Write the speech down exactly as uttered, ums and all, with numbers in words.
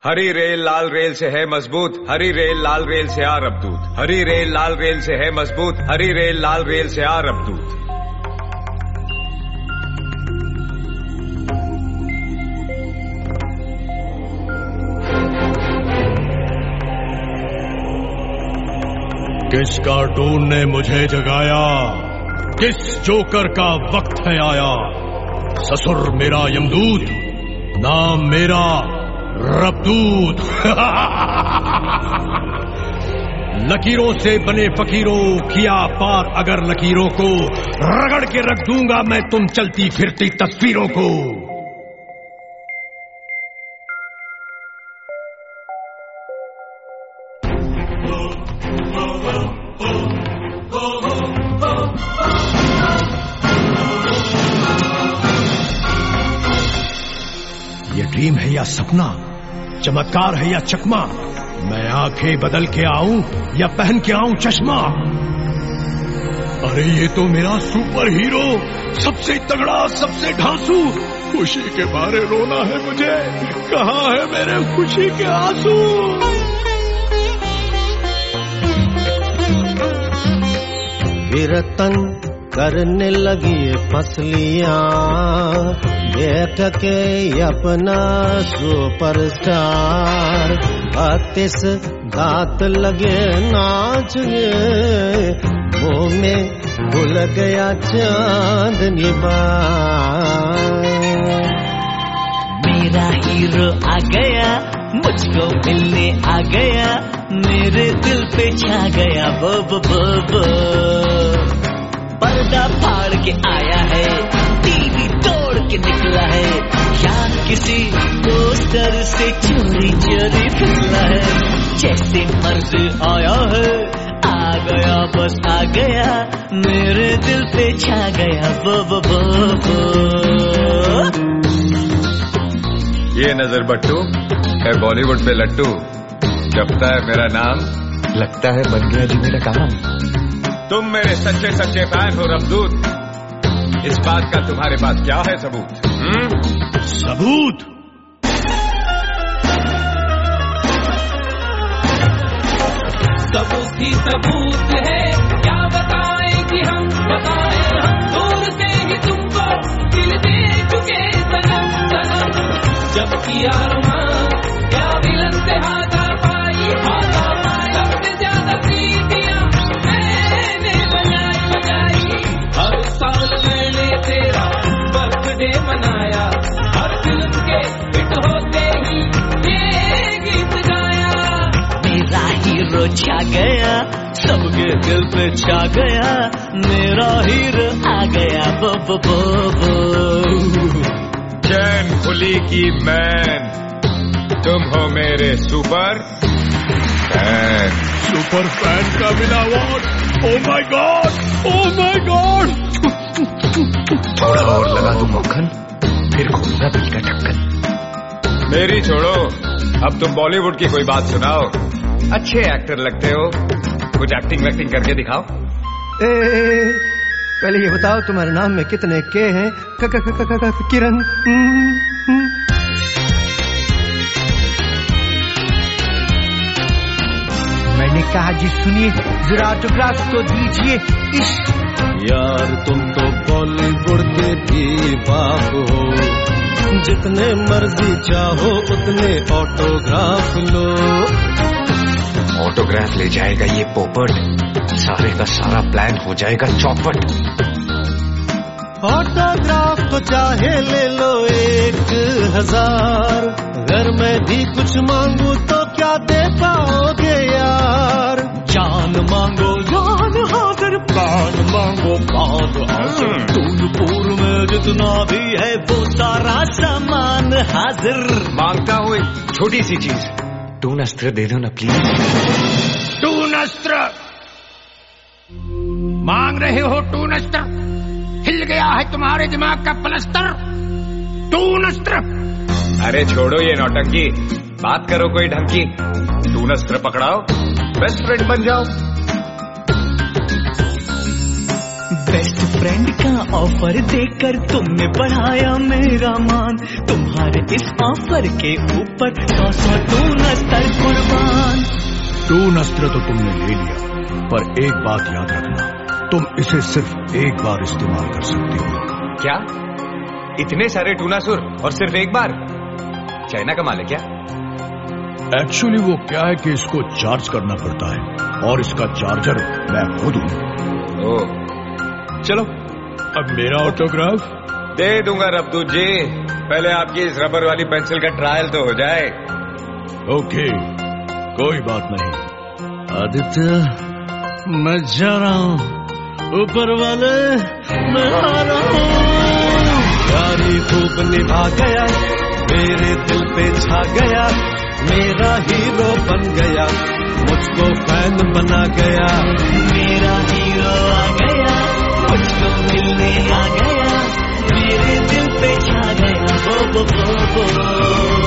हरी rail लाल rail से है मजबूत, हरी रेल लाल रेल से आ रबदूत। हरी रेल लाल रेल से है मजबूत, हरी रेल लाल रेल से आ रबदूत। किस कार्टून ने मुझे जगाया? किस जोकर का वक्त है आया? ससुर मेरा यमदूत, नाम मेरा रबदूत। लकीरों से बने फकीरों, किया पार अगर लकीरों को, रगड़ के रख दूंगा मैं तुम चलती फिरती तस्वीरों को। ये ड्रीम है या सपना, चमत्कार है या चकमा, मैं आंखें बदल के आऊं या पहन के आऊं चश्मा। अरे ये तो मेरा सुपर हीरो, सबसे तगड़ा, सबसे ढांसू। खुशी के मारे रोना है मुझे, कहाँ है मेरे खुशी के आंसू? कीर्तन करने लगी फसलियां, देख के अपना सुपरस्टार। बत्तीस दांत लगे नाचने, मुंह में भूल गया चांदनी बार। मेरा हीरो आ गया, मुझको मिलने आ गया, मेरे दिल पे छा गया बो बो बो बो। पर्दा फाड़ के आया है, टीवी तोड़ के निकला है, या किसी पोस्टर से चोरी चोरी फिसला है। जैसे मर्जी आया है, आ गया बस आ गया, मेरे दिल पे छा गया बो बो बो बो। ये नजर बट्टू है बॉलीवुड पे लट्टू, जपता है मेरा नाम, लगता है बन गया जी मेरा काम। तुम मेरे सच्चे सच्चे फैन हो रबदूत, इस बात का तुम्हारे पास क्या है सबूत? हुँ? सबूत? सबूत ही सबूत है, क्या बताएं कि हम बताएं हम, दूर से ही तुमको दिल दे चुके सनम सनम। जब किया रोमांस क्या विलन से हाथा पाई, हाथा पाई। सबसे ज्यादा सीटियां मैंने बजाई बजाई, हर साल मैंने तेरा बर्थडे मनाया, हर फिल्म के हिट होते ही ये गीत गाया। मेरा हीरो छा गया, सबके दिल पे छा गया, मेरा हीरो आ गया बो बो बो बो। चैन खुली की मैन, तुम हो मेरे सुपर फैन। सुपर फैन का मिला award, oh my god, oh my god. थोड़ा और लगा दूं मक्खन, फिर खोलूंगा दिल का ढक्कन। मेरी छोड़ो, अब तुम बॉलीवुड की कोई बात सुनाओ। अच्छे एक्टर लगते हो, कुछ एक्टिंग वैक्टिंग करके दिखाओ। ए, पहले ये बताओ तुम्हारे नाम में कितने के हैं? क क क क क किरण। मैंने कहा जी सुनिए, जरा ऑटोग्राफ तो दीजिए। इश्क यार तुम तो बॉलीवुड के भी बाप हो, जितने मर्जी चाहो उतने ऑटोग्राफ लो। ऑटोग्राफ ले जाएगा ये पोपट, सारे का सारा प्लान हो जाएगा चौपट। ऑटोग्राफ तो चाहे ले लो एक हजार, अगर मैं भी कुछ मांगू तो क्या दे पाओगे यार? जान मांगो जान हाजिर, प्राण मांगो प्राण हाजिर, टूनपुर में जितना भी है वो सारा सामान हाजिर। मांगता हूँ एक छोटी सी चीज, टून अस्त्र दे दो ना प्लीज। टून अस्त्र मांग रहे हो? टून अस्त्र हिल गया है तुम्हारे दिमाग का प्लस्तर? टून अस्त्र? अरे छोड़ो ये नौटंकी, बात करो कोई ढंग की। टून अस्त्र पकड़ाओ, बेस्ट फ्रेंड बन जाओ। बेस्ट फ्रेंड का ऑफर देकर तुमने बढ़ाया मेरा मान, तुम्हारे इस ऑफर के ऊपर सौ सौ टू नस्तर कुर्बान। टू नस्त्र तो तुमने ले लिया, पर एक बात याद रखना, तुम इसे सिर्फ एक बार इस्तेमाल कर सकते हो। क्या? इतने सारे टूनासुर और सिर्फ एक बार? चाइना का माल है क्या? एक्चुअली वो क्या है कि इसको चार्ज करना पड़ता है और इसका चार्जर मैं खुद हूँ। ओह, चलो। अब मेरा ऑटोग्राफ दे दूंगा रबदूत जी, पहले आपकी इस रबर वाली पेंसिल का ट्रायल तो हो जाए। ओके, कोई बात नहीं। आदित्य, मैं जा रहा हूँ, ऊपर वाले मैं आ रहा हूँ। यारी खूब निभा गया, मेरे दिल पे छा गया, मेरा हीरो बन गया, मुझको फैन बना गया। मेरा हीरो आ गया, मुझको मिलने आ गया, मेरे दिल पे छा गया। बो बो बो बो